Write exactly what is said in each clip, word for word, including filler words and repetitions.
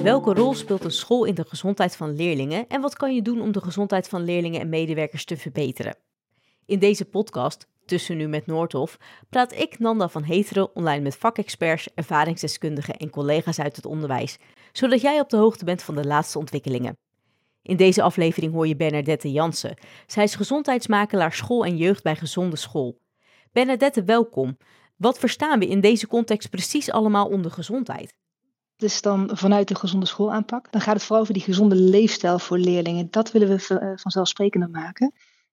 Welke rol speelt een school in de gezondheid van leerlingen en wat kan je doen om de gezondheid van leerlingen en medewerkers te verbeteren? In deze podcast, Tussen Nu met Noordhof, praat ik, Nanda van Heteren, online met vakexperts, ervaringsdeskundigen en collega's uit het onderwijs, zodat jij op de hoogte bent van de laatste ontwikkelingen. In deze aflevering hoor je Bernadette Jansen. Zij is gezondheidsmakelaar school en jeugd bij Gezonde School. Bernadette, welkom. Wat verstaan we in deze context precies allemaal onder gezondheid? Dus dan vanuit de gezonde schoolaanpak, dan gaat het vooral over die gezonde leefstijl voor leerlingen. Dat willen we uh, vanzelfsprekender maken.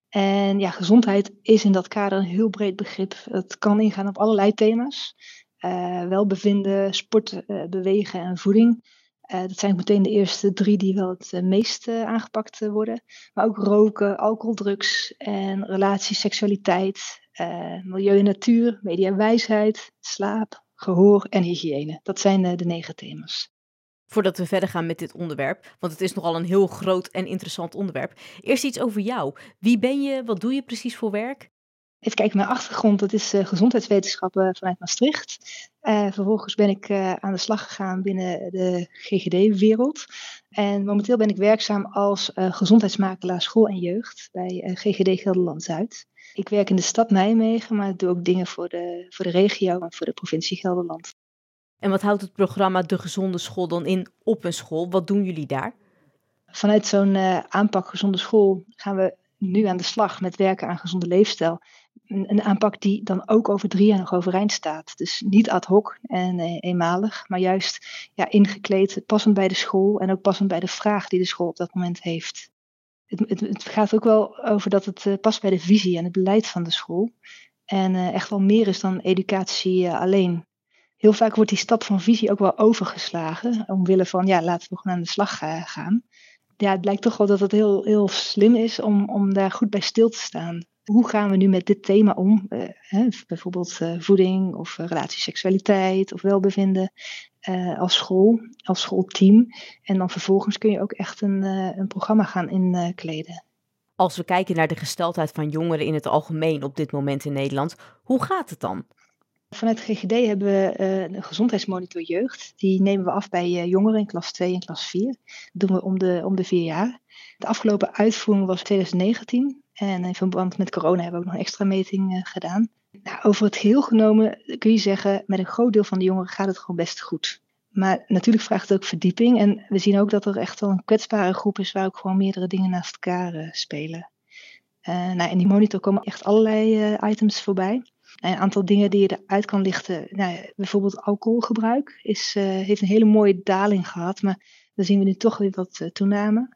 En ja, gezondheid is in dat kader een heel breed begrip. Het kan ingaan op allerlei thema's. Uh, welbevinden, sport, uh, bewegen en voeding. Uh, dat zijn meteen de eerste drie die wel het uh, meest uh, aangepakt uh, worden. Maar ook roken, alcohol, drugs en relaties, seksualiteit, uh, milieu en natuur, media en wijsheid, slaap, gehoor en hygiëne. Dat zijn uh, de negen thema's. Voordat we verder gaan met dit onderwerp, want het is nogal een heel groot en interessant onderwerp. Eerst iets over jou. Wie ben je? Wat doe je precies voor werk? Even kijken, mijn achtergrond, dat is uh, gezondheidswetenschappen vanuit Maastricht. Uh, vervolgens ben ik uh, aan de slag gegaan binnen de G G D-wereld. En momenteel ben ik werkzaam als uh, gezondheidsmakelaar school en jeugd bij uh, G G D Gelderland-Zuid. Ik werk in de stad Nijmegen, maar ik doe ook dingen voor de, voor de regio en voor de provincie Gelderland. En wat houdt het programma De Gezonde School dan in op een school? Wat doen jullie daar? Vanuit zo'n uh, aanpak gezonde school gaan we nu aan de slag met werken aan gezonde leefstijl. Een, een aanpak die dan ook over drie jaar nog overeind staat. Dus niet ad hoc en uh, eenmalig, maar juist ja, ingekleed, passend bij de school en ook passend bij de vraag die de school op dat moment heeft. Het, het, het gaat ook wel over dat het uh, past bij de visie en het beleid van de school. En uh, echt wel meer is dan educatie uh, alleen. Heel vaak wordt die stap van visie ook wel overgeslagen. Omwille van, ja, laten we gewoon aan de slag uh, gaan. Ja, het blijkt toch wel dat het heel, heel slim is om, om daar goed bij stil te staan. Hoe gaan we nu met dit thema om? Uh, hè, bijvoorbeeld uh, voeding of uh, relatie, seksualiteit of welbevinden uh, als school, als schoolteam. En dan vervolgens kun je ook echt een, uh, een programma gaan inkleden. Als we kijken naar de gesteldheid van jongeren in het algemeen op dit moment in Nederland, hoe gaat het dan? Vanuit G G D hebben we uh, een gezondheidsmonitor jeugd. Die nemen we af bij uh, jongeren in klas twee en klas vier. Dat doen we om de, om de vier jaar. De afgelopen uitvoering was twintig negentien. En in verband met corona hebben we ook nog een extra meting uh, gedaan. Nou, over het geheel genomen kun je zeggen, met een groot deel van de jongeren gaat het gewoon best goed. Maar natuurlijk vraagt het ook verdieping. En we zien ook dat er echt wel een kwetsbare groep is waar ook gewoon meerdere dingen naast elkaar uh, spelen. Uh, nou, in die monitor komen echt allerlei uh, items voorbij. Een aantal dingen die je eruit kan lichten. Nou, bijvoorbeeld alcoholgebruik is, uh, heeft een hele mooie daling gehad. Maar dan zien we nu toch weer wat uh, toename.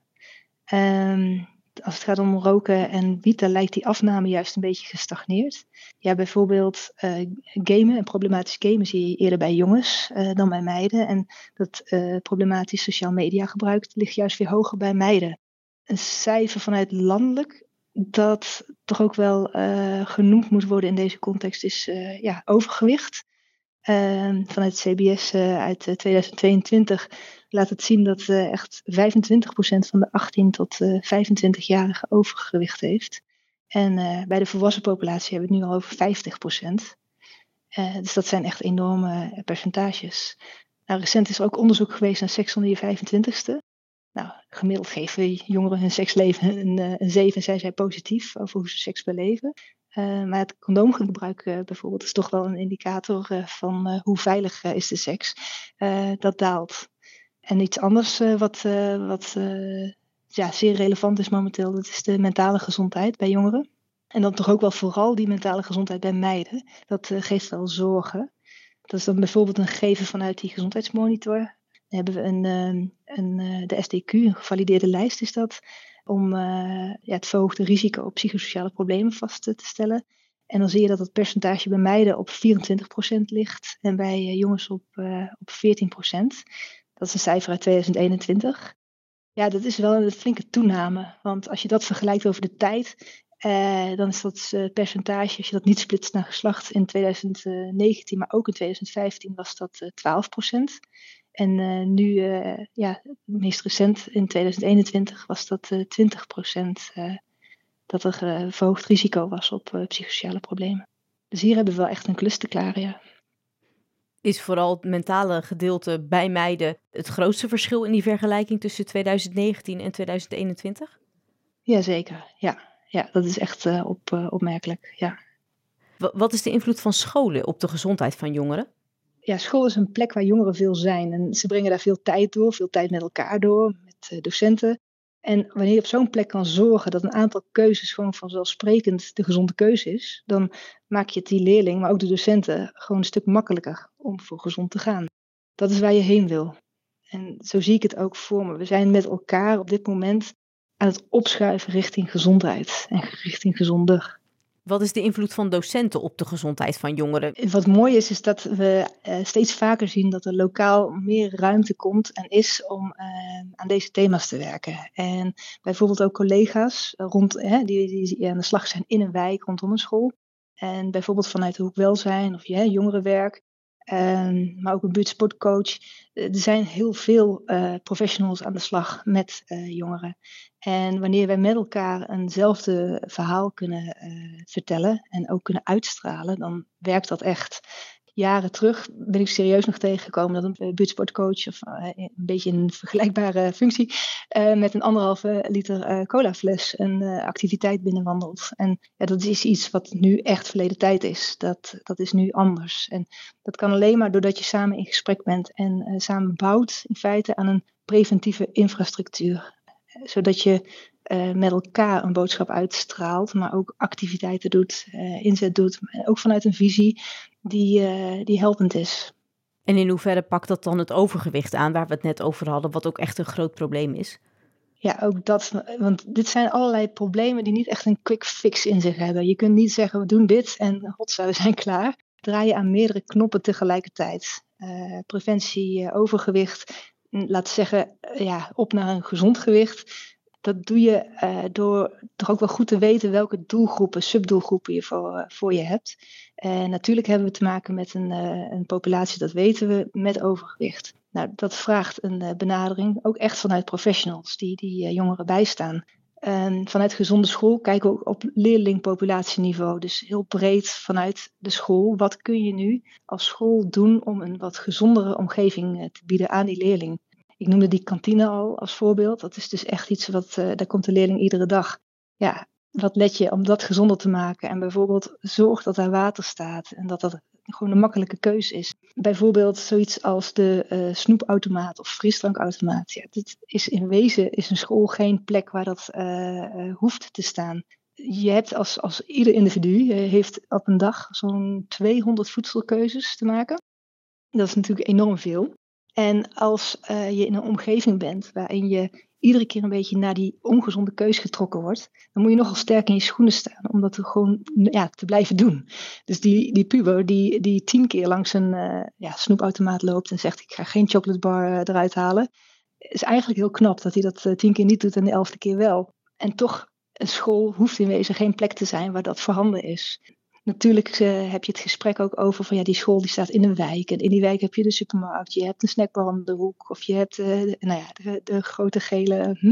Um, als het gaat om roken en wiet, dan lijkt die afname juist een beetje gestagneerd. Ja, bijvoorbeeld uh, gamen en problematisch gamen zie je eerder bij jongens uh, dan bij meiden. En dat uh, problematisch sociaal media gebruik ligt juist weer hoger bij meiden. Een cijfer vanuit landelijk dat toch ook wel uh, genoemd moet worden in deze context is uh, ja, overgewicht. Uh, vanuit het C B S uh, uit uh, twintig tweeëntwintig laat het zien dat uh, echt vijfentwintig procent van de achttien tot uh, vijfentwintig-jarigen overgewicht heeft. En uh, bij de volwassen populatie hebben we het nu al over vijftig procent. Uh, dus dat zijn echt enorme uh, percentages. Nou, recent is er ook onderzoek geweest naar seks onder je vijfentwintigste. Nou, gemiddeld geven jongeren hun seksleven een, een zeven en zij zijn positief over hoe ze seks beleven. Uh, maar het condoomgebruik uh, bijvoorbeeld is toch wel een indicator uh, van uh, hoe veilig uh, is de seks. Uh, dat daalt. En iets anders uh, wat, uh, wat uh, ja, zeer relevant is momenteel, dat is de mentale gezondheid bij jongeren. En dan toch ook wel vooral die mentale gezondheid bij meiden. Dat uh, geeft wel zorgen. Dat is dan bijvoorbeeld een gegeven vanuit die gezondheidsmonitor. Dan hebben we een, een, een, de S D Q, een gevalideerde lijst is dat, om uh, ja, het verhoogde risico op psychosociale problemen vast te stellen. En dan zie je dat het percentage bij meiden op vierentwintig procent ligt en bij uh, jongens op, uh, op veertien procent. Dat is een cijfer uit twintig eenentwintig. Ja, dat is wel een flinke toename, want als je dat vergelijkt over de tijd, uh, dan is dat uh, percentage, als je dat niet splitst naar geslacht, in twintig negentien, maar ook in twintig vijftien was dat uh, twaalf procent. En uh, nu, uh, ja, meest recent in twintig eenentwintig was dat uh, twintig procent uh, dat er uh, verhoogd risico was op uh, psychosociale problemen. Dus hier hebben we wel echt een klus te klaren, ja. Is vooral het mentale gedeelte bij meiden het grootste verschil in die vergelijking tussen twintig negentien en twintig eenentwintig? Jazeker, ja. Ja, dat is echt uh, op, uh, opmerkelijk, ja. W- wat is de invloed van scholen op de gezondheid van jongeren? Ja, school is een plek waar jongeren veel zijn. En ze brengen daar veel tijd door, veel tijd met elkaar door, met uh, docenten. En wanneer je op zo'n plek kan zorgen dat een aantal keuzes gewoon vanzelfsprekend de gezonde keuze is, dan maak je het die leerling, maar ook de docenten, gewoon een stuk makkelijker om voor gezond te gaan. Dat is waar je heen wil. En zo zie ik het ook voor me. We zijn met elkaar op dit moment aan het opschuiven richting gezondheid en richting gezonder. Wat is de invloed van docenten op de gezondheid van jongeren? Wat mooi is, is dat we uh, steeds vaker zien dat er lokaal meer ruimte komt en is om uh, aan deze thema's te werken. En bijvoorbeeld ook collega's rond, hè, die, die aan de slag zijn in een wijk rondom een school. En bijvoorbeeld vanuit de hoek welzijn of ja, jongerenwerk. Um, maar ook een buurtsportcoach. Er zijn heel veel uh, professionals aan de slag met uh, jongeren. En wanneer wij met elkaar eenzelfde verhaal kunnen uh, vertellen en ook kunnen uitstralen, dan werkt dat echt. Jaren terug ben ik serieus nog tegengekomen dat een buurtsportcoach of uh, een beetje een vergelijkbare functie uh, met een anderhalve liter uh, colafles een uh, activiteit binnenwandelt. En ja, dat is iets wat nu echt verleden tijd is. Dat, dat is nu anders. En dat kan alleen maar doordat je samen in gesprek bent en uh, samen bouwt in feite aan een preventieve infrastructuur. Zodat je uh, met elkaar een boodschap uitstraalt, maar ook activiteiten doet, uh, inzet doet. Ook vanuit een visie die, uh, die helpend is. En in hoeverre pakt dat dan het overgewicht aan, waar we het net over hadden, wat ook echt een groot probleem is? Ja, ook dat. Want dit zijn allerlei problemen die niet echt een quick fix in zich hebben. Je kunt niet zeggen, we doen dit en hotsa, we zijn klaar. Draai je aan meerdere knoppen tegelijkertijd. Uh, preventie, uh, overgewicht, laat zeggen, uh, ja, op naar een gezond gewicht. Dat doe je uh, door toch ook wel goed te weten welke doelgroepen, subdoelgroepen je voor, uh, voor je hebt. En uh, natuurlijk hebben we te maken met een, uh, een populatie, dat weten we, met overgewicht. Nou, dat vraagt een uh, benadering, ook echt vanuit professionals die die uh, jongeren bijstaan. En vanuit gezonde school kijken we ook op leerlingpopulatieniveau. Dus heel breed vanuit de school. Wat kun je nu als school doen om een wat gezondere omgeving uh, te bieden aan die leerling? Ik noemde die kantine al als voorbeeld. Dat is dus echt iets wat, uh, daar komt de leerling iedere dag. Ja, wat let je om dat gezonder te maken? En bijvoorbeeld zorg dat daar water staat en dat dat gewoon een makkelijke keus is. Bijvoorbeeld zoiets als de uh, snoepautomaat of frisdrankautomaat. Ja, dit is in wezen is een school geen plek waar dat uh, uh, hoeft te staan. Je hebt als, als ieder individu uh, heeft op een dag zo'n tweehonderd voedselkeuzes te maken. Dat is natuurlijk enorm veel. En als uh, je in een omgeving bent waarin je iedere keer een beetje naar die ongezonde keus getrokken wordt, dan moet je nogal sterk in je schoenen staan om dat gewoon ja, te blijven doen. Dus die, die puber die, die tien keer langs een uh, ja, snoepautomaat loopt en zegt ik ga geen chocolate bar uh, eruit halen, is eigenlijk heel knap dat hij dat uh, tien keer niet doet en de elfde keer wel. En toch, een school hoeft in wezen geen plek te zijn waar dat voorhanden is. Natuurlijk uh, heb je het gesprek ook over van ja, die school die staat in een wijk. En in die wijk heb je de supermarkt, je hebt een snackbar om de hoek. Of je hebt uh, de, nou ja, de, de grote gele... Hm.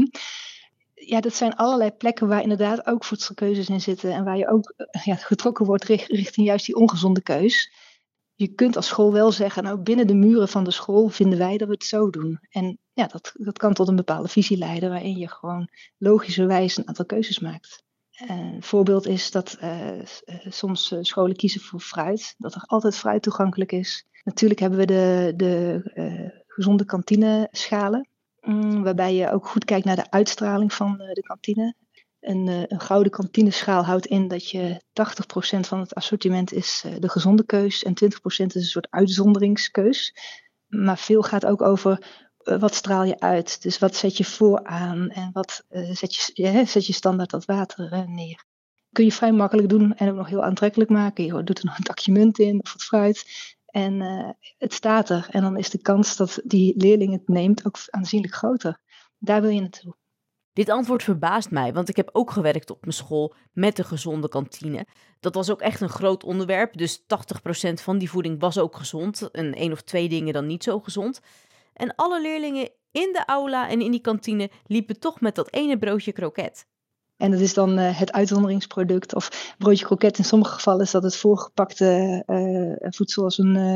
Ja, dat zijn allerlei plekken waar inderdaad ook voedselkeuzes in zitten. En waar je ook uh, ja, getrokken wordt richt, richting juist die ongezonde keus. Je kunt als school wel zeggen, nou binnen de muren van de school vinden wij dat we het zo doen. En ja, dat, dat kan tot een bepaalde visie leiden waarin je gewoon logischerwijs een aantal keuzes maakt. Een voorbeeld is dat uh, soms uh, scholen kiezen voor fruit, dat er altijd fruit toegankelijk is. Natuurlijk hebben we de, de uh, gezonde kantineschalen, um, waarbij je ook goed kijkt naar de uitstraling van uh, de kantine. Een, uh, een gouden kantineschaal houdt in dat je tachtig procent van het assortiment is uh, de gezonde keus en twintig procent is een soort uitzonderingskeus. Maar veel gaat ook over wat straal je uit? Dus wat zet je vooraan en wat uh, zet, je, ja, zet je standaard dat water uh, neer? Kun je vrij makkelijk doen en ook nog heel aantrekkelijk maken. Je doet er nog een takje munt in of wat fruit. En uh, het staat er. En dan is de kans dat die leerling het neemt ook aanzienlijk groter. Daar wil je naartoe. Dit antwoord verbaast mij, want ik heb ook gewerkt op mijn school met de gezonde kantine. Dat was ook echt een groot onderwerp, dus tachtig procent van die voeding was ook gezond. En één of twee dingen dan niet zo gezond. En alle leerlingen in de aula en in die kantine liepen toch met dat ene broodje kroket. En dat is dan uh, het uitzonderingsproduct. Of broodje kroket, in sommige gevallen is dat het voorgepakte uh, voedsel als een, uh,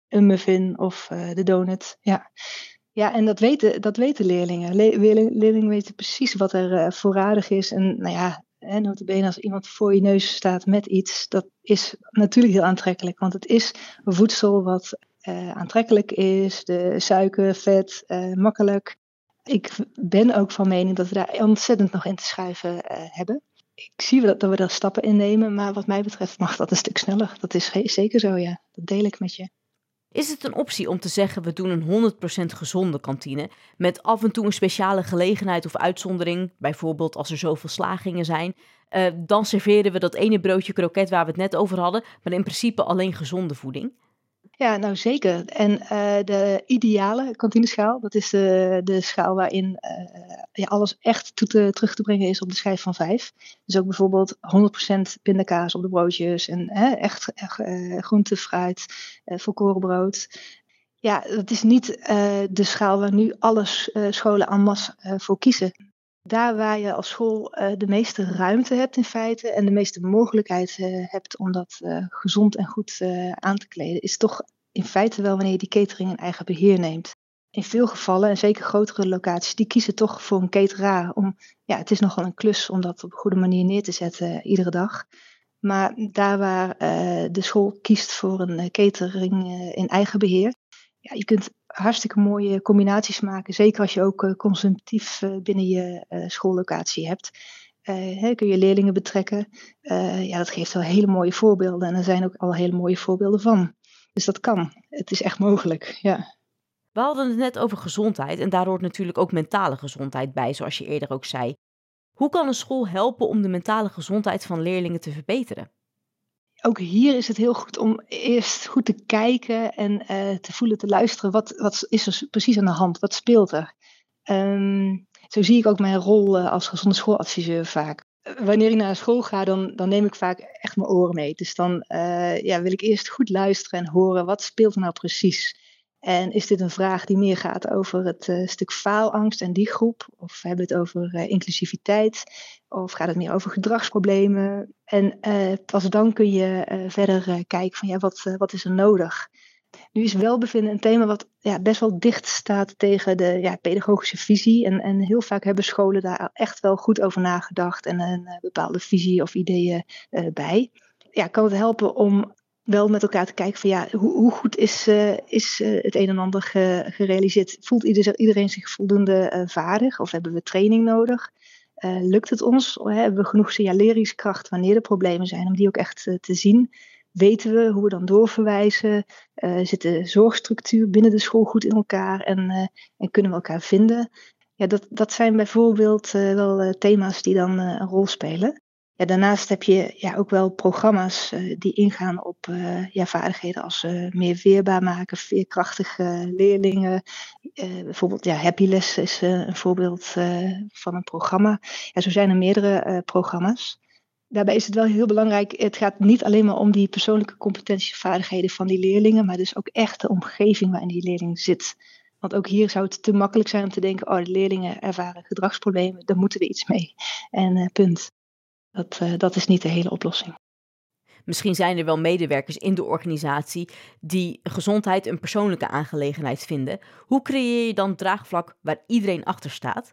een muffin of uh, de donut. Ja. Ja, en dat weten, dat weten leerlingen. Le- leerling- leerlingen weten precies wat er uh, voorradig is. En nou ja, hè, nota bene als iemand voor je neus staat met iets, dat is natuurlijk heel aantrekkelijk. Want het is voedsel wat uh, aantrekkelijk is, de suiker, vet, uh, makkelijk. Ik ben ook van mening dat we daar ontzettend nog in te schuiven uh, hebben. Ik zie dat, dat we daar stappen in nemen, maar wat mij betreft mag dat een stuk sneller. Dat is ge- zeker zo, ja. Dat deel ik met je. Is het een optie om te zeggen we doen een honderd procent gezonde kantine met af en toe een speciale gelegenheid of uitzondering, bijvoorbeeld als er zoveel slagingen zijn, uh, dan serveren we dat ene broodje kroket waar we het net over hadden, maar in principe alleen gezonde voeding? Ja, nou zeker. En uh, de ideale kantineschaal, dat is de, de schaal waarin uh, ja, alles echt toe te, terug te brengen is op de schijf van vijf. Dus ook bijvoorbeeld honderd procent pindakaas op de broodjes en hè, echt, echt uh, groente, fruit, uh, volkoren brood. Ja, dat is niet uh, de schaal waar nu alle uh, scholen en masse uh, voor kiezen. Daar waar je als school uh, de meeste ruimte hebt in feite en de meeste mogelijkheid uh, hebt om dat uh, gezond en goed uh, aan te kleden, is toch in feite wel wanneer je die catering in eigen beheer neemt. In veel gevallen, en zeker grotere locaties, die kiezen toch voor een cateraar. Om, ja, het is nogal een klus om dat op een goede manier neer te zetten uh, iedere dag. Maar daar waar uh, de school kiest voor een uh, catering uh, in eigen beheer, ja, je kunt hartstikke mooie combinaties maken. Zeker als je ook uh, consumptief uh, binnen je uh, schoollocatie hebt. Uh, hè, kun je leerlingen betrekken. Uh, ja, dat geeft wel hele mooie voorbeelden. En er zijn ook al hele mooie voorbeelden van. Dus dat kan. Het is echt mogelijk, ja. We hadden het net over gezondheid en daar hoort natuurlijk ook mentale gezondheid bij, zoals je eerder ook zei. Hoe kan een school helpen om de mentale gezondheid van leerlingen te verbeteren? Ook hier is het heel goed om eerst goed te kijken en uh, te voelen, te luisteren. Wat, wat is er precies aan de hand? Wat speelt er? Um, zo zie ik ook mijn rol uh, als gezonde schooladviseur vaak. Wanneer ik naar school ga, dan, dan neem ik vaak echt mijn oren mee. Dus dan uh, ja, wil ik eerst goed luisteren en horen, wat speelt er nou precies? En is dit een vraag die meer gaat over het uh, stuk faalangst en die groep? Of hebben we het over uh, inclusiviteit? Of gaat het meer over gedragsproblemen? En uh, pas dan kun je uh, verder uh, kijken van ja, wat, uh, wat is er nodig? Nu is welbevinden een thema wat ja, best wel dicht staat tegen de ja, pedagogische visie. En, en heel vaak hebben scholen daar echt wel goed over nagedacht en een uh, bepaalde visie of ideeën uh, bij. Ja, kan het helpen om wel met elkaar te kijken van ja, hoe, hoe goed is, uh, is uh, het een en ander ge, gerealiseerd? Voelt ieder, iedereen zich voldoende uh, vaardig of hebben we training nodig? Uh, lukt het ons? Hebben we genoeg signaleringskracht wanneer er problemen zijn om die ook echt uh, te zien? Weten we hoe we dan doorverwijzen? Uh, zit de zorgstructuur binnen de school goed in elkaar en, uh, en kunnen we elkaar vinden? Ja, dat, dat zijn bijvoorbeeld uh, wel uh, thema's die dan uh, een rol spelen. Ja, daarnaast heb je ja, ook wel programma's uh, die ingaan op uh, ja, vaardigheden als uh, meer weerbaar maken, veerkrachtige leerlingen. Uh, bijvoorbeeld ja, Happyless is uh, een voorbeeld uh, van een programma. Ja, zo zijn er meerdere uh, programma's. Daarbij is het wel heel belangrijk, het gaat niet alleen maar om die persoonlijke competenties en vaardigheden van die leerlingen, maar dus ook echt de omgeving waarin die leerling zit. Want ook hier zou het te makkelijk zijn om te denken, oh, de leerlingen ervaren gedragsproblemen, daar moeten we iets mee. En uh, punt. Dat, uh, dat is niet de hele oplossing. Misschien zijn er wel medewerkers in de organisatie die gezondheid een persoonlijke aangelegenheid vinden. Hoe creëer je dan draagvlak waar iedereen achter staat?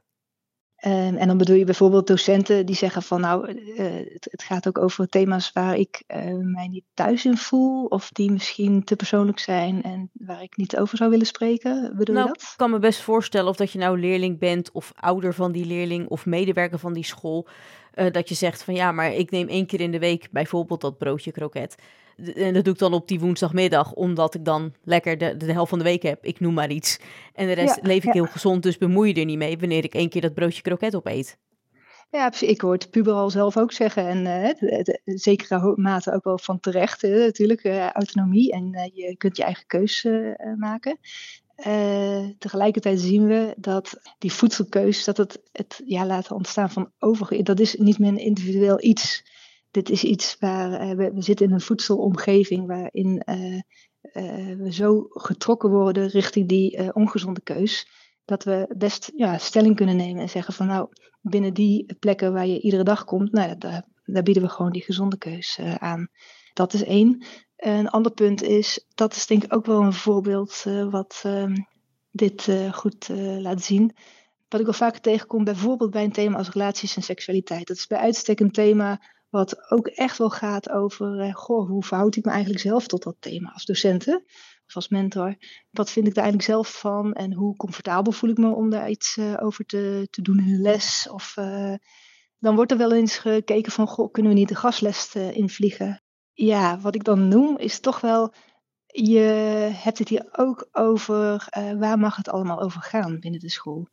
Um, en dan bedoel je bijvoorbeeld docenten die zeggen van nou, uh, het, het gaat ook over thema's waar ik uh, mij niet thuis in voel. Of die misschien te persoonlijk zijn en waar ik niet over zou willen spreken. Bedoel nou, je dat? Ik kan me best voorstellen of dat je nou leerling bent of ouder van die leerling of medewerker van die school. Uh, dat je zegt van ja, maar ik neem één keer in de week bijvoorbeeld dat broodje kroket. En dat doe ik dan op die woensdagmiddag, omdat ik dan lekker de, de helft van de week heb. Ik noem maar iets. En de rest Ja, leef ik ja. heel gezond, dus bemoei je er niet mee wanneer ik één keer dat broodje kroket opeet. Ja, precies. Ik hoor het puber al zelf ook zeggen. En uh, het, het, het, zekere mate ook wel van terecht, uh, natuurlijk. Uh, autonomie en uh, je kunt je eigen keus uh, maken. Uh, tegelijkertijd zien we dat die voedselkeus, dat het het ja, laten ontstaan van over, dat is niet meer een individueel iets. Dit is iets waar uh, we, we zitten in een voedselomgeving waarin uh, uh, we zo getrokken worden richting die uh, ongezonde keus, dat we best ja, stelling kunnen nemen en zeggen van nou, binnen die plekken waar je iedere dag komt, nou, daar, daar bieden we gewoon die gezonde keus uh, aan. Dat is één. Een ander punt is, dat is denk ik ook wel een voorbeeld uh, wat uh, dit uh, goed uh, laat zien. Wat ik wel vaker tegenkom, bijvoorbeeld bij een thema als relaties en seksualiteit. Dat is bij uitstek een thema wat ook echt wel gaat over, uh, goh, hoe verhoud ik me eigenlijk zelf tot dat thema als docenten of als mentor? Wat vind ik daar eigenlijk zelf van en hoe comfortabel voel ik me om daar iets uh, over te, te doen in een les? Of uh, dan wordt er wel eens gekeken van, goh, kunnen we niet de gastles uh, invliegen? Ja, wat ik dan noem is toch wel, je hebt het hier ook over, uh, waar mag het allemaal over gaan binnen de school?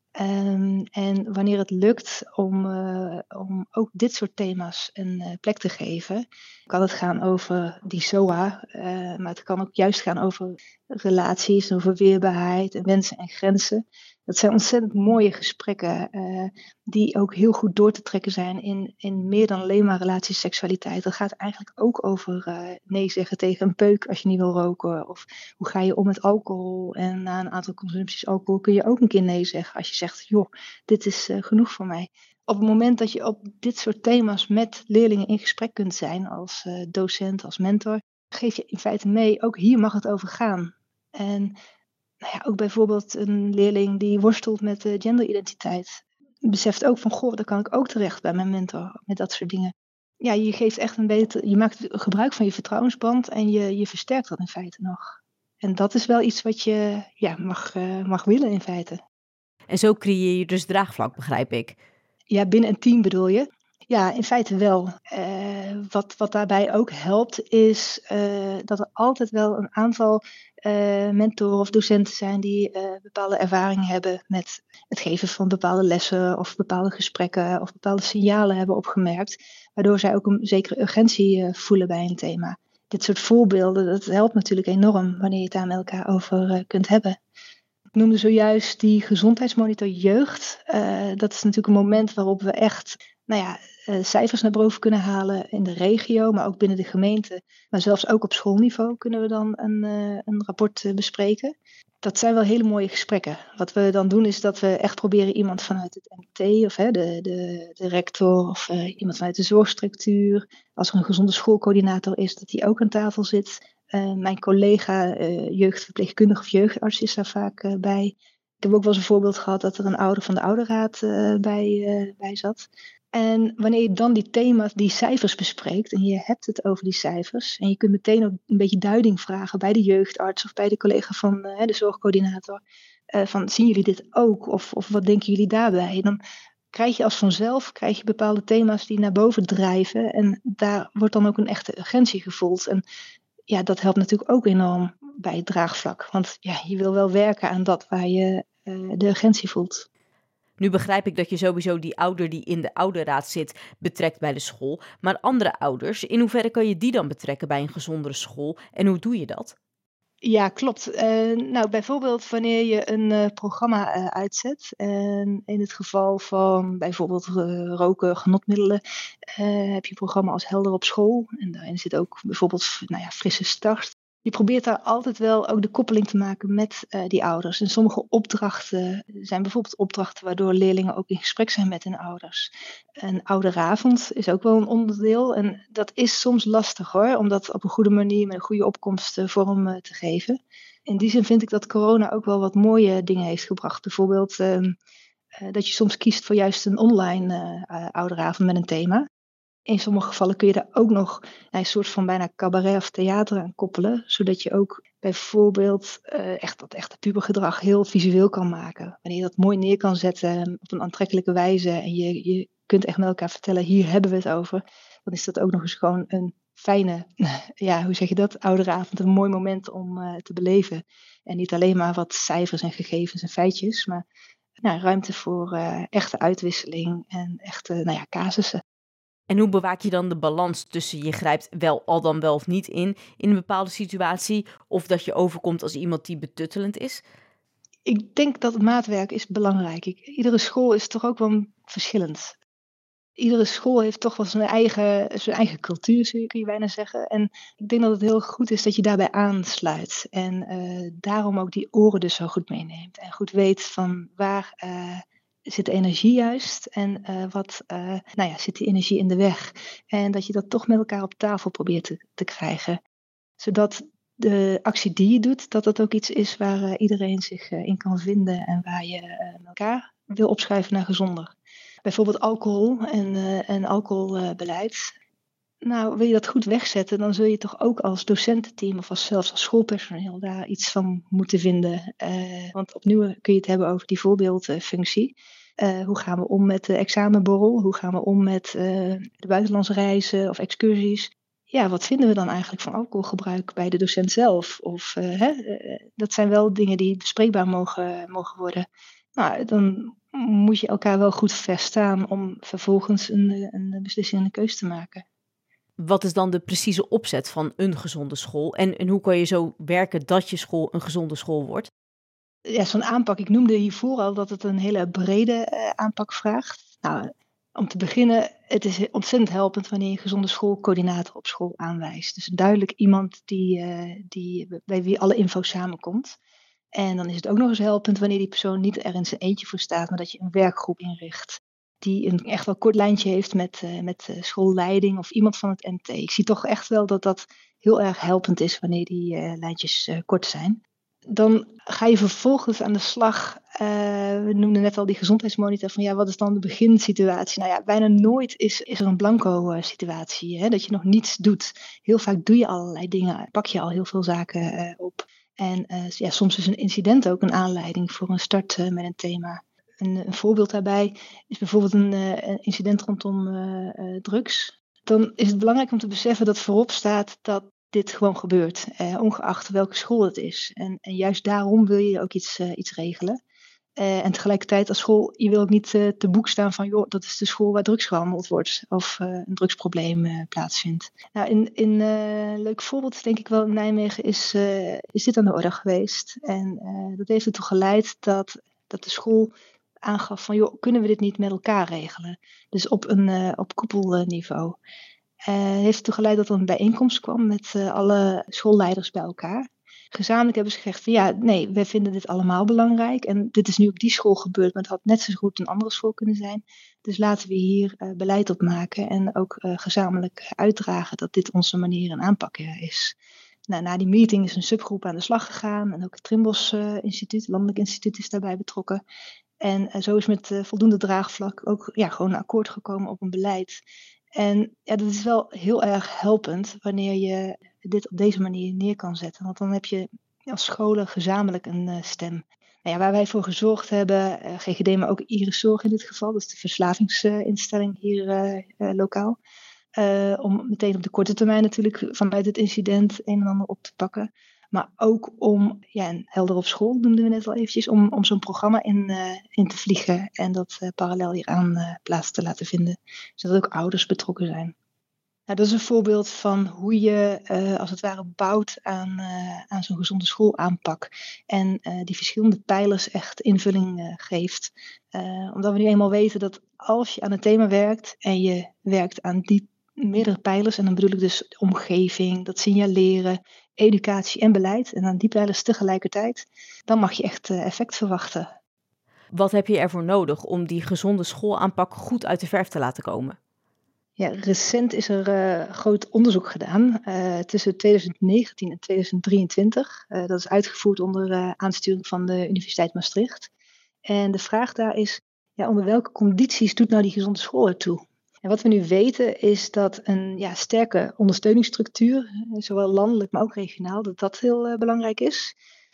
Um, en wanneer het lukt om, uh, om ook dit soort thema's een uh, plek te geven, kan het gaan over die S O A, uh, maar het kan ook juist gaan over relaties, over weerbaarheid en wensen en grenzen. Dat zijn ontzettend mooie gesprekken uh, die ook heel goed door te trekken zijn in, in meer dan alleen maar relaties, seksualiteit. Dat gaat eigenlijk ook over uh, nee zeggen tegen een peuk als je niet wil roken. Of hoe ga je om met alcohol? En na een aantal consumpties alcohol kun je ook een keer nee zeggen als je zegt, joh, dit is uh, genoeg voor mij. Op het moment dat je op dit soort thema's met leerlingen in gesprek kunt zijn als uh, docent, als mentor, geef je in feite mee, ook hier mag het over gaan. En nou ja, ook bijvoorbeeld een leerling die worstelt met uh, genderidentiteit, beseft ook van, goh, daar kan ik ook terecht bij mijn mentor, met dat soort dingen. Ja, je geeft echt een beter, je maakt gebruik van je vertrouwensband en je, je versterkt dat in feite nog. En dat is wel iets wat je ja, mag, uh, mag willen in feite. En zo creëer je dus draagvlak, begrijp ik. Ja, binnen een team bedoel je? Ja, in feite wel. Uh, wat, wat daarbij ook helpt is uh, dat er altijd wel een aantal uh, mentoren of docenten zijn die uh, bepaalde ervaring hebben met het geven van bepaalde lessen of bepaalde gesprekken of bepaalde signalen hebben opgemerkt, waardoor zij ook een zekere urgentie uh, voelen bij een thema. Dit soort voorbeelden, dat helpt natuurlijk enorm wanneer je het daar met elkaar over uh, kunt hebben. Ik noemde zojuist die gezondheidsmonitor jeugd. Uh, dat is natuurlijk een moment waarop we echt nou ja, uh, cijfers naar boven kunnen halen in de regio, maar ook binnen de gemeente. Maar zelfs ook op schoolniveau kunnen we dan een, uh, een rapport uh, bespreken. Dat zijn wel hele mooie gesprekken. Wat we dan doen is dat we echt proberen iemand vanuit het M T of hè, de, de, de rector of uh, iemand vanuit de zorgstructuur, als er een gezonde schoolcoördinator is, dat die ook aan tafel zit. Uh, mijn collega uh, jeugdverpleegkundige of jeugdarts is daar vaak uh, bij. Ik heb ook wel eens een voorbeeld gehad dat er een ouder van de ouderraad uh, bij, uh, bij zat. En wanneer je dan die thema's, die cijfers bespreekt en je hebt het over die cijfers en je kunt meteen ook een beetje duiding vragen bij de jeugdarts of bij de collega van uh, de zorgcoördinator. Uh, van zien jullie dit ook of, of wat denken jullie daarbij? Dan krijg je als vanzelf krijg je bepaalde thema's die naar boven drijven en daar wordt dan ook een echte urgentie gevoeld. En ja, dat helpt natuurlijk ook enorm bij het draagvlak. Want ja, je wil wel werken aan dat waar je uh, de urgentie voelt. Nu begrijp ik dat je sowieso die ouder die in de ouderraad zit betrekt bij de school. Maar andere ouders, in hoeverre kan je die dan betrekken bij een gezondere school? En hoe doe je dat? Ja, klopt. Uh, nou, bijvoorbeeld wanneer je een uh, programma uh, uitzet. En in het geval van bijvoorbeeld uh, roken, genotmiddelen, uh, heb je een programma als Helder op school. En daarin zit ook bijvoorbeeld nou ja, frisse start. Je probeert daar altijd wel ook de koppeling te maken met uh, die ouders. En sommige opdrachten zijn bijvoorbeeld opdrachten waardoor leerlingen ook in gesprek zijn met hun ouders. Een ouderavond is ook wel een onderdeel. En dat is soms lastig hoor, om dat op een goede manier met een goede opkomst uh, vorm uh, te geven. In die zin vind ik dat corona ook wel wat mooie dingen heeft gebracht. Bijvoorbeeld uh, uh, dat je soms kiest voor juist een online uh, uh, ouderavond met een thema. In sommige gevallen kun je daar ook nog een soort van bijna cabaret of theater aan koppelen. Zodat je ook bijvoorbeeld uh, echt dat echte pubergedrag heel visueel kan maken. Wanneer je dat mooi neer kan zetten op een aantrekkelijke wijze. En je, je kunt echt met elkaar vertellen, hier hebben we het over. Dan is dat ook nog eens gewoon een fijne, ja, hoe zeg je dat, ouderavond. Een mooi moment om uh, te beleven. En niet alleen maar wat cijfers en gegevens en feitjes. Maar nou, ruimte voor uh, echte uitwisseling en echte nou ja, casussen. En hoe bewaak je dan de balans tussen je grijpt wel al dan wel of niet in, in een bepaalde situatie, of dat je overkomt als iemand die betuttelend is? Ik denk dat het maatwerk is belangrijk. Ik, iedere school is toch ook wel verschillend. Iedere school heeft toch wel zijn eigen, zijn eigen cultuur, kun je bijna zeggen. En ik denk dat het heel goed is dat je daarbij aansluit. En uh, daarom ook die oren dus zo goed meeneemt. En goed weet van waar uh, zit de energie juist en uh, wat uh, nou ja, zit die energie in de weg. En dat je dat toch met elkaar op tafel probeert te, te krijgen. Zodat de actie die je doet, dat dat ook iets is waar uh, iedereen zich uh, in kan vinden en waar je uh, met elkaar wil opschuiven naar gezonder. Bijvoorbeeld alcohol en, uh, en alcoholbeleid. Nou, wil je dat goed wegzetten, dan zul je toch ook als docententeam of als zelfs als schoolpersoneel daar iets van moeten vinden. Uh, want opnieuw kun je het hebben over die voorbeeldfunctie. Uh, hoe gaan we om met de examenborrel? Hoe gaan we om met uh, de buitenlandse reizen of excursies? Ja, wat vinden we dan eigenlijk van alcoholgebruik bij de docent zelf? Of uh, hè, uh, dat zijn wel dingen die bespreekbaar mogen, mogen worden. Nou, dan moet je elkaar wel goed verstaan om vervolgens een, een beslissing en een keuze te maken. Wat is dan de precieze opzet van een gezonde school? En, en hoe kan je zo werken dat je school een gezonde school wordt? Ja, zo'n aanpak, ik noemde hiervoor al dat het een hele brede uh, aanpak vraagt. Nou, om te beginnen, het is ontzettend helpend wanneer je een gezonde schoolcoördinator op school aanwijst. Dus duidelijk iemand die, uh, die, bij wie alle info samenkomt. En dan is het ook nog eens helpend wanneer die persoon niet er in zijn eentje voor staat, maar dat je een werkgroep inricht. Die een echt wel kort lijntje heeft met, uh, met uh, schoolleiding of iemand van het M T. Ik zie toch echt wel dat dat heel erg helpend is wanneer die uh, lijntjes uh, kort zijn. Dan ga je vervolgens aan de slag. Uh, we noemden net al die gezondheidsmonitor van ja, wat is dan de beginsituatie? Nou ja, bijna nooit is, is er een blanco uh, situatie, hè, dat je nog niets doet. Heel vaak doe je allerlei dingen, pak je al heel veel zaken uh, op. En uh, ja, soms is een incident ook een aanleiding voor een start uh, met een thema. Een, een voorbeeld daarbij is bijvoorbeeld een, uh, een incident rondom uh, uh, drugs. Dan is het belangrijk om te beseffen dat voorop staat dat dit gewoon gebeurt, eh, ongeacht welke school het is. En, en juist daarom wil je ook iets, uh, iets regelen. Uh, en tegelijkertijd als school, je wil ook niet uh, te boek staan van joh, dat is de school waar drugs gehandeld wordt of uh, een drugsprobleem uh, plaatsvindt. Nou, in een uh, leuk voorbeeld denk ik wel in Nijmegen is, uh, is dit aan de orde geweest. En uh, dat heeft ertoe geleid dat, dat de school aangaf van joh, kunnen we dit niet met elkaar regelen? Dus op een uh, op koepelniveau. Uh, heeft ertoe geleid dat er een bijeenkomst kwam met uh, alle schoolleiders bij elkaar. Gezamenlijk hebben ze gezegd van ja, nee, wij vinden dit allemaal belangrijk. En dit is nu op die school gebeurd, maar het had net zo goed een andere school kunnen zijn. Dus laten we hier uh, beleid op maken en ook uh, gezamenlijk uitdragen dat dit onze manier en aanpak is. Nou, na die meeting is een subgroep aan de slag gegaan. En ook het Trimbos uh, Instituut, het Landelijk Instituut, is daarbij betrokken. En uh, zo is met uh, voldoende draagvlak ook ja, gewoon een akkoord gekomen op een beleid. En ja, dat is wel heel erg helpend wanneer je dit op deze manier neer kan zetten. Want dan heb je als scholen gezamenlijk een uh, stem. Nou ja, waar wij voor gezorgd hebben, uh, G G D, maar ook Iris Zorg in dit geval, dat is de verslavingsinstelling hier uh, uh, lokaal. Uh, om meteen op de korte termijn natuurlijk vanuit het incident een en ander op te pakken. Maar ook om, ja, en Helder op school noemden we net al eventjes, om, om zo'n programma in, uh, in te vliegen en dat uh, parallel hieraan uh, plaats te laten vinden. Zodat ook ouders betrokken zijn. Nou, dat is een voorbeeld van hoe je uh, als het ware bouwt aan, uh, aan zo'n gezonde schoolaanpak. En uh, die verschillende pijlers echt invulling uh, geeft. Uh, omdat we nu eenmaal weten dat als je aan een thema werkt en je werkt aan die meerdere pijlers, en dan bedoel ik dus de omgeving, dat signaleren, educatie en beleid, en aan die pijlers tegelijkertijd, dan mag je echt uh, effect verwachten. Wat heb je ervoor nodig om die gezonde schoolaanpak goed uit de verf te laten komen? Ja, recent is er uh, groot onderzoek gedaan uh, tussen twintig negentien en twintig drieëntwintig. Uh, dat is uitgevoerd onder uh, aansturing van de Universiteit Maastricht. En de vraag daar is, ja, onder welke condities doet nou die gezonde school ertoe? En wat we nu weten is dat een ja, sterke ondersteuningsstructuur, zowel landelijk maar ook regionaal, dat dat heel uh, belangrijk is.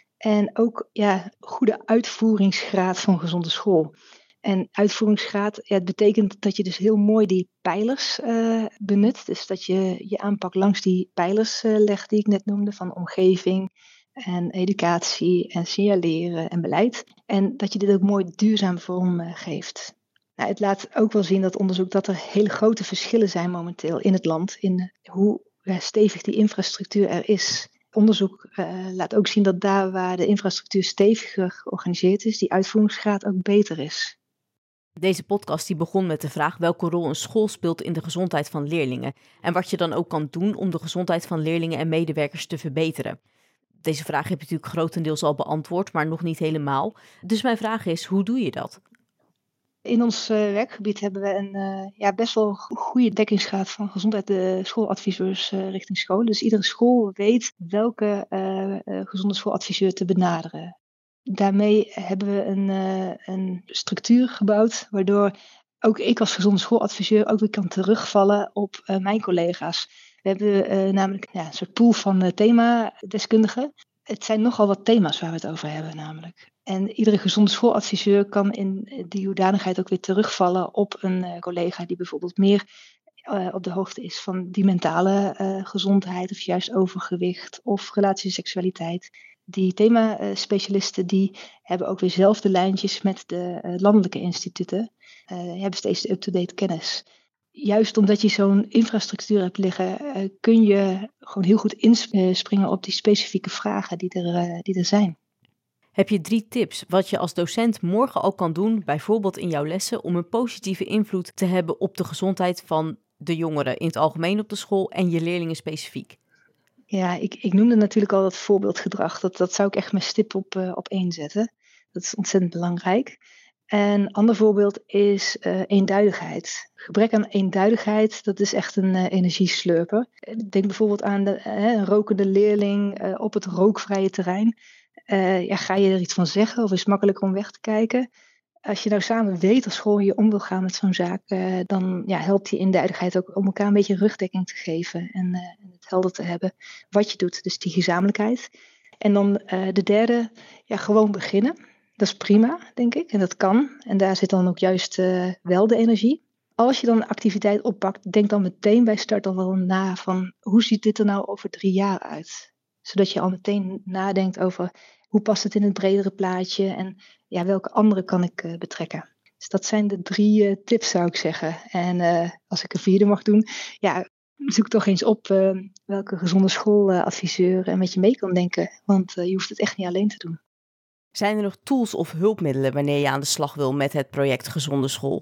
En ook ja, goede uitvoeringsgraad van gezonde school. En uitvoeringsgraad, ja, het betekent dat je dus heel mooi die pijlers uh, benut. Dus dat je je aanpak langs die pijlers uh, legt die ik net noemde, van omgeving en educatie en signaleren en beleid. En dat je dit ook mooi duurzaam vorm uh, geeft. Nou, het laat ook wel zien, dat onderzoek, dat er hele grote verschillen zijn momenteel in het land in hoe uh, stevig die infrastructuur er is. Onderzoek uh, laat ook zien dat daar waar de infrastructuur steviger georganiseerd is, die uitvoeringsgraad ook beter is. Deze podcast die begon met de vraag welke rol een school speelt in de gezondheid van leerlingen en wat je dan ook kan doen om de gezondheid van leerlingen en medewerkers te verbeteren. Deze vraag heb je natuurlijk grotendeels al beantwoord, maar nog niet helemaal. Dus mijn vraag is, hoe doe je dat? In ons uh, werkgebied hebben we een uh, ja, best wel goede dekkingsgraad van gezondheid de schooladviseurs uh, richting scholen. Dus iedere school weet welke uh, uh, gezonde schooladviseur te benaderen. Daarmee hebben we een, uh, een structuur gebouwd waardoor ook ik als gezonde schooladviseur ook weer kan terugvallen op uh, mijn collega's. We hebben uh, namelijk ja, een soort pool van uh, themadeskundigen. Het zijn nogal wat thema's waar we het over hebben namelijk. En iedere gezonde schooladviseur kan in die hoedanigheid ook weer terugvallen op een uh, collega die bijvoorbeeld meer uh, op de hoogte is van die mentale uh, gezondheid of juist overgewicht of relatie en seksualiteit. Die themaspecialisten die hebben ook weer zelf de lijntjes met de uh, landelijke instituten. Uh, hebben steeds de up-to-date kennis. Juist omdat je zo'n infrastructuur hebt liggen, uh, kun je gewoon heel goed inspringen op die specifieke vragen die er, uh, die er zijn. Heb je drie tips wat je als docent morgen al kan doen, bijvoorbeeld in jouw lessen, om een positieve invloed te hebben op de gezondheid van de jongeren in het algemeen op de school en je leerlingen specifiek? Ja, ik, ik noemde natuurlijk al dat voorbeeldgedrag. Dat, dat zou ik echt mijn stip op, uh, op één zetten. Dat is ontzettend belangrijk. En een ander voorbeeld is uh, eenduidigheid. Gebrek aan eenduidigheid, dat is echt een uh, energieslurper. Denk bijvoorbeeld aan de, uh, een rokende leerling uh, op het rookvrije terrein. Uh, ja, ga je er iets van zeggen of is het makkelijker om weg te kijken? Als je nou samen weet als school je om wil gaan met zo'n zaak, uh, dan ja, helpt die eenduidigheid ook om elkaar een beetje rugdekking te geven en uh, het helder te hebben wat je doet. Dus die gezamenlijkheid. En dan uh, de derde, ja, gewoon beginnen. Dat is prima, denk ik. En dat kan. En daar zit dan ook juist uh, wel de energie. Als je dan een activiteit oppakt, denk dan meteen bij start al wel na van hoe ziet dit er nou over drie jaar uit? Zodat je al meteen nadenkt over hoe past het in het bredere plaatje en ja, welke andere kan ik uh, betrekken. Dus dat zijn de drie uh, tips, zou ik zeggen. En uh, als ik een vierde mag doen, ja, zoek toch eens op uh, welke gezonde schooladviseur uh, met je mee kan denken. Want uh, je hoeft het echt niet alleen te doen. Zijn er nog tools of hulpmiddelen wanneer je aan de slag wil met het project Gezonde School?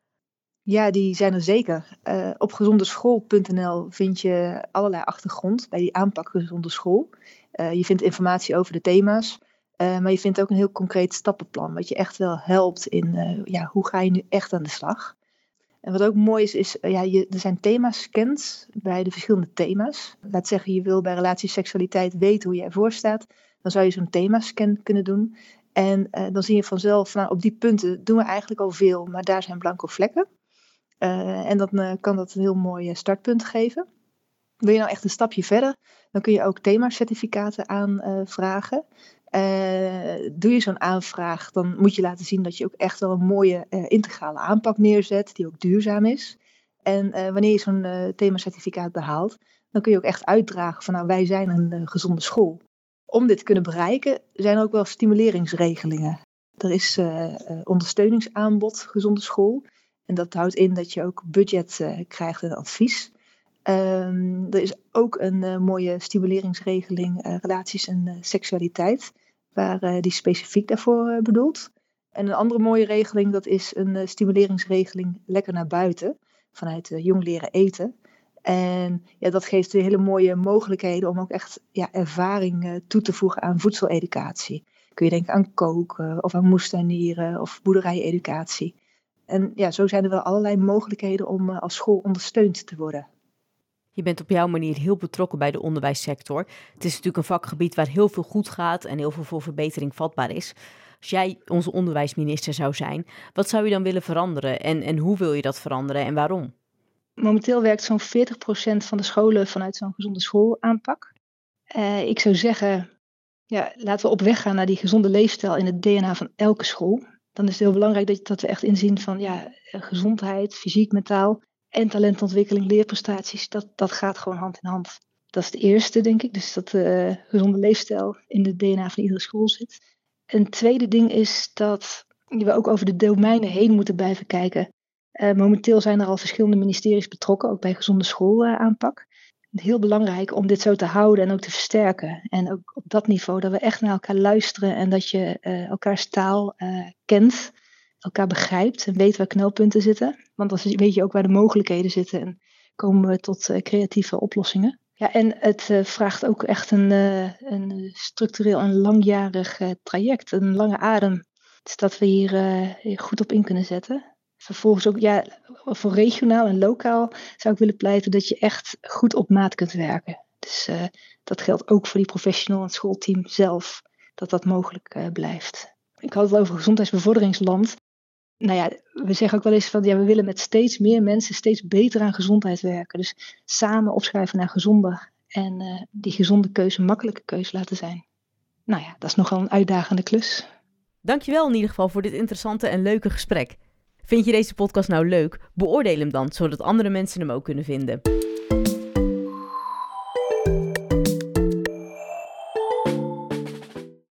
Ja, die zijn er zeker. Uh, op gezondeschool punt n l vind je allerlei achtergrond bij die aanpak Gezonde School. Uh, je vindt informatie over de thema's, uh, maar je vindt ook een heel concreet stappenplan, wat je echt wel helpt in uh, ja, hoe ga je nu echt aan de slag. En wat ook mooi is, is uh, ja, je, er zijn themascans bij de verschillende thema's. Laat zeggen, je wil bij relatie seksualiteit weten hoe je ervoor staat, dan zou je zo'n themascan kunnen doen. En uh, dan zie je vanzelf, nou, op die punten doen we eigenlijk al veel, maar daar zijn blanco vlekken. Uh, en dan uh, kan dat een heel mooi uh, startpunt geven. Wil je nou echt een stapje verder, dan kun je ook themacertificaten aanvragen. Uh, doe je zo'n aanvraag, dan moet je laten zien dat je ook echt wel een mooie uh, integrale aanpak neerzet, die ook duurzaam is. En uh, wanneer je zo'n uh, themacertificaat behaalt, dan kun je ook echt uitdragen van nou, wij zijn een uh, gezonde school. Om dit te kunnen bereiken, zijn er ook wel stimuleringsregelingen. Er is uh, uh, ondersteuningsaanbod gezonde school. En dat houdt in dat je ook budget uh, krijgt en advies. Um, er is ook een uh, mooie stimuleringsregeling, uh, relaties en uh, seksualiteit, waar uh, die specifiek daarvoor uh, bedoelt. En een andere mooie regeling, dat is een uh, stimuleringsregeling lekker naar buiten, vanuit uh, jong leren eten. En ja, dat geeft weer hele mooie mogelijkheden om ook echt ja, ervaring uh, toe te voegen aan voedseleducatie. Kun je denken aan koken of aan moestuinieren of boerderijeducatie. En ja, zo zijn er wel allerlei mogelijkheden om uh, als school ondersteund te worden. Je bent op jouw manier heel betrokken bij de onderwijssector. Het is natuurlijk een vakgebied waar heel veel goed gaat en heel veel voor verbetering vatbaar is. Als jij onze onderwijsminister zou zijn, wat zou je dan willen veranderen en, en hoe wil je dat veranderen en waarom? Momenteel werkt zo'n veertig procent van de scholen vanuit zo'n gezonde schoolaanpak. Uh, ik zou zeggen, ja, laten we op weg gaan naar die gezonde leefstijl in het D N A van elke school. Dan is het heel belangrijk dat, dat we echt inzien van ja, gezondheid, fysiek, mentaal en talentontwikkeling, leerprestaties, dat, dat gaat gewoon hand in hand. Dat is het eerste, denk ik. Dus dat de uh, gezonde leefstijl in het D N A van iedere school zit. Een tweede ding is dat we ook over de domeinen heen moeten blijven kijken. Uh, momenteel zijn er al verschillende ministeries betrokken, ook bij gezonde schoolaanpak. Uh, heel belangrijk om dit zo te houden en ook te versterken. En ook op dat niveau dat we echt naar elkaar luisteren en dat je uh, elkaars taal uh, kent, elkaar begrijpt en weet waar knelpunten zitten. Want dan weet je ook waar de mogelijkheden zitten en komen we tot uh, creatieve oplossingen. Ja, en het uh, vraagt ook echt een, uh, een structureel en langjarig uh, traject, een lange adem. Dus dat we hier uh, goed op in kunnen zetten. Vervolgens ook, ja, voor regionaal en lokaal zou ik willen pleiten dat je echt goed op maat kunt werken. Dus uh, dat geldt ook voor die professional en het schoolteam zelf, dat dat mogelijk uh, blijft. Ik had het over gezondheidsbevorderingsland. Nou ja, we zeggen ook wel eens van, ja, we willen met steeds meer mensen steeds beter aan gezondheid werken. Dus samen opschuiven naar gezonder en uh, die gezonde keuze een makkelijke keuze laten zijn. Nou ja, dat is nogal een uitdagende klus. Dankjewel in ieder geval voor dit interessante en leuke gesprek. Vind je deze podcast nou leuk? Beoordeel hem dan, zodat andere mensen hem ook kunnen vinden.